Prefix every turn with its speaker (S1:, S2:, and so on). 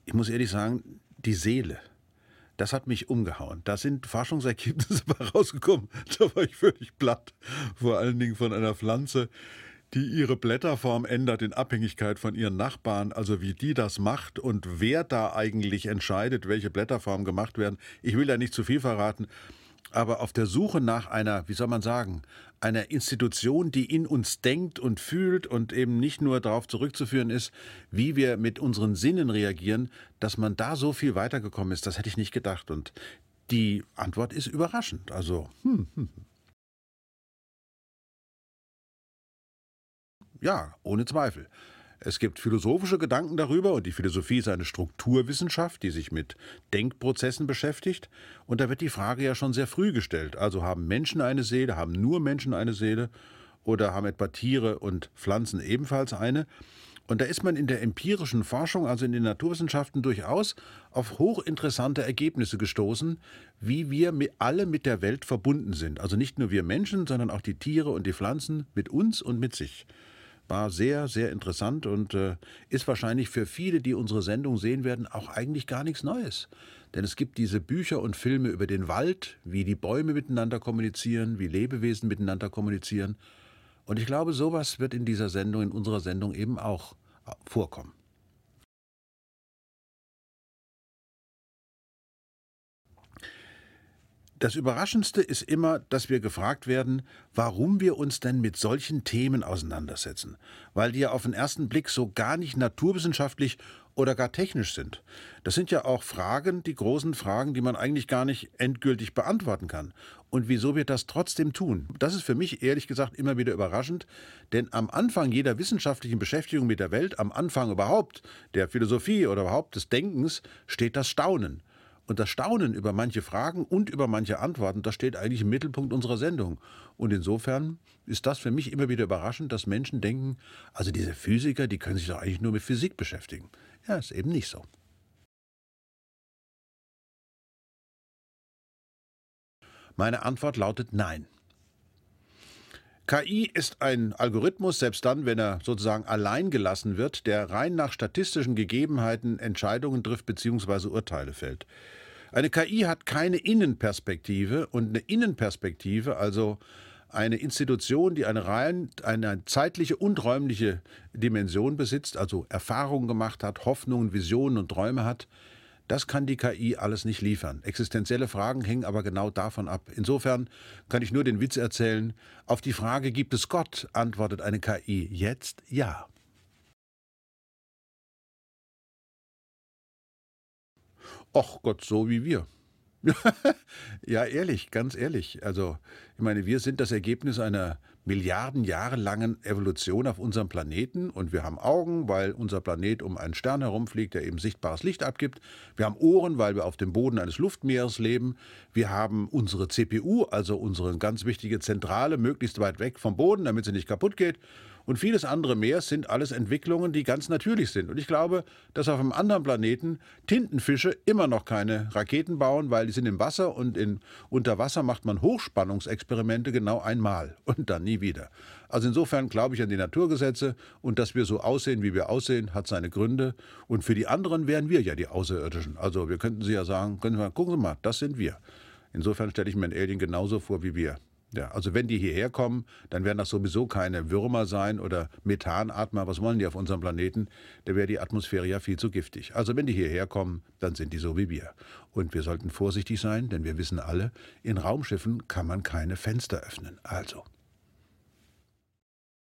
S1: Ich muss ehrlich sagen, die Seele, das hat mich umgehauen. Da sind Forschungsergebnisse bei rausgekommen. Da war ich völlig platt. Vor allen Dingen von einer Pflanze, die ihre Blätterform ändert in Abhängigkeit von ihren Nachbarn. Also wie die das macht und wer da eigentlich entscheidet, welche Blätterformen gemacht werden. Ich will da nicht zu viel verraten. Aber auf der Suche nach einer, wie soll man sagen, einer Institution, die in uns denkt und fühlt und eben nicht nur darauf zurückzuführen ist, wie wir mit unseren Sinnen reagieren, dass man da so viel weitergekommen ist, das hätte ich nicht gedacht. Und die Antwort ist überraschend. Also, ja, ohne Zweifel. Es gibt philosophische Gedanken darüber und die Philosophie ist eine Strukturwissenschaft, die sich mit Denkprozessen beschäftigt. Und da wird die Frage ja schon sehr früh gestellt. Also haben Menschen eine Seele, haben nur Menschen eine Seele oder haben etwa Tiere und Pflanzen ebenfalls eine? Und da ist man in der empirischen Forschung, also in den Naturwissenschaften, durchaus auf hochinteressante Ergebnisse gestoßen, wie wir alle mit der Welt verbunden sind. Also nicht nur wir Menschen, sondern auch die Tiere und die Pflanzen mit uns und mit sich. War sehr, sehr interessant und ist wahrscheinlich für viele, die unsere Sendung sehen werden, auch eigentlich gar nichts Neues. Denn es gibt diese Bücher und Filme über den Wald, wie die Bäume miteinander kommunizieren, wie Lebewesen miteinander kommunizieren. Und ich glaube, sowas wird in dieser Sendung, in unserer Sendung eben auch vorkommen. Das Überraschendste ist immer, dass wir gefragt werden, warum wir uns denn mit solchen Themen auseinandersetzen, weil die ja auf den ersten Blick so gar nicht naturwissenschaftlich oder gar technisch sind. Das sind ja auch Fragen, die großen Fragen, die man eigentlich gar nicht endgültig beantworten kann. Und wieso wir das trotzdem tun, das ist für mich ehrlich gesagt immer wieder überraschend, denn am Anfang jeder wissenschaftlichen Beschäftigung mit der Welt, am Anfang überhaupt der Philosophie oder überhaupt des Denkens, steht das Staunen. Und das Staunen über manche Fragen und über manche Antworten, das steht eigentlich im Mittelpunkt unserer Sendung. Und insofern ist das für mich immer wieder überraschend, dass Menschen denken, also diese Physiker, die können sich doch eigentlich nur mit Physik beschäftigen. Ja, ist eben nicht so. Meine Antwort lautet nein. KI ist ein Algorithmus, selbst dann, wenn er sozusagen allein gelassen wird, der rein nach statistischen Gegebenheiten Entscheidungen trifft bzw. Urteile fällt. Eine KI hat keine Innenperspektive und eine Innenperspektive, also eine Institution, die eine zeitliche und räumliche Dimension besitzt, also Erfahrungen gemacht hat, Hoffnungen, Visionen und Träume hat, das kann die KI alles nicht liefern. Existenzielle Fragen hängen aber genau davon ab. Insofern kann ich nur den Witz erzählen, auf die Frage, gibt es Gott, antwortet eine KI jetzt ja. Och Gott, so wie wir. Ja, ehrlich, ganz ehrlich. Also, ich meine, wir sind das Ergebnis einer Milliarden Jahre langen Evolution auf unserem Planeten und wir haben Augen, weil unser Planet um einen Stern herumfliegt, der eben sichtbares Licht abgibt. Wir haben Ohren, weil wir auf dem Boden eines Luftmeeres leben. Wir haben unsere CPU, also unsere ganz wichtige Zentrale, möglichst weit weg vom Boden, damit sie nicht kaputt geht. Und vieles andere mehr sind alles Entwicklungen, die ganz natürlich sind. Und ich glaube, dass auf einem anderen Planeten Tintenfische immer noch keine Raketen bauen, weil die sind im Wasser und unter Wasser macht man Hochspannungsexperimente genau einmal und dann nie wieder. Also insofern glaube ich an die Naturgesetze und dass wir so aussehen, wie wir aussehen, hat seine Gründe. Und für die anderen wären wir ja die Außerirdischen. Also wir könnten sie ja sagen, gucken Sie mal, das sind wir. Insofern stelle ich mir einen Alien genauso vor wie wir. Ja, also wenn die hierher kommen, dann werden das sowieso keine Würmer sein oder Methanatmer. Was wollen die auf unserem Planeten? Da wäre die Atmosphäre ja viel zu giftig. Also wenn die hierher kommen, dann sind die so wie wir. Und wir sollten vorsichtig sein, denn wir wissen alle, in Raumschiffen kann man keine Fenster öffnen. Also.